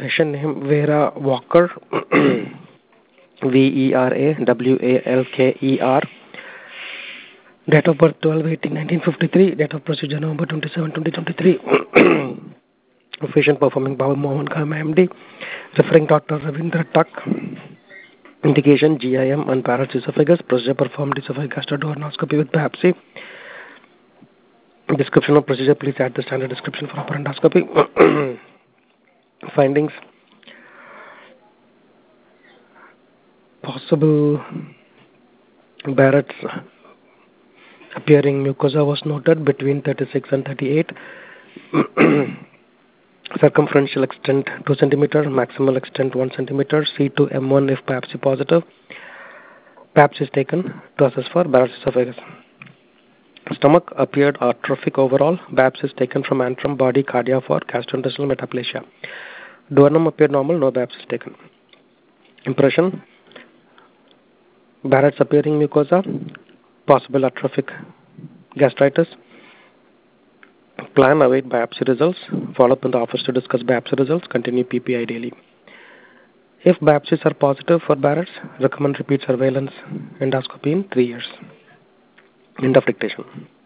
Patient name Vera Walker, Verawalker. Date of birth 12/18/1953. Date of procedure November 27, 2023. Patient performing Baba Mohan Khan MD. Referring Dr. Ravindra Tuck. Indication GIM and Barrett's esophagus. Procedure performed esophageal gastroduodenoscopy with biopsy. Description of procedure, please add the standard description for upper endoscopy. Findings. Possible Barrett's appearing mucosa was noted between 36 and 38. Circumferential extent 2 cm, maximal extent 1 cm, C2 M1 if biopsy positive. Biopsy is taken to assess for Barrett's esophagus. Stomach appeared atrophic overall. Biopsy is taken from antrum, body, cardia for gastrointestinal metaplasia. Duodenum appeared normal, no biopsy is taken. Impression. Barrett's appearing mucosa, possible atrophic gastritis. Plan await biopsy results. Follow up in the office to discuss biopsy results. Continue PPI daily. If biopsies are positive for Barrett's, recommend repeat surveillance endoscopy in 3 years. End of dictation.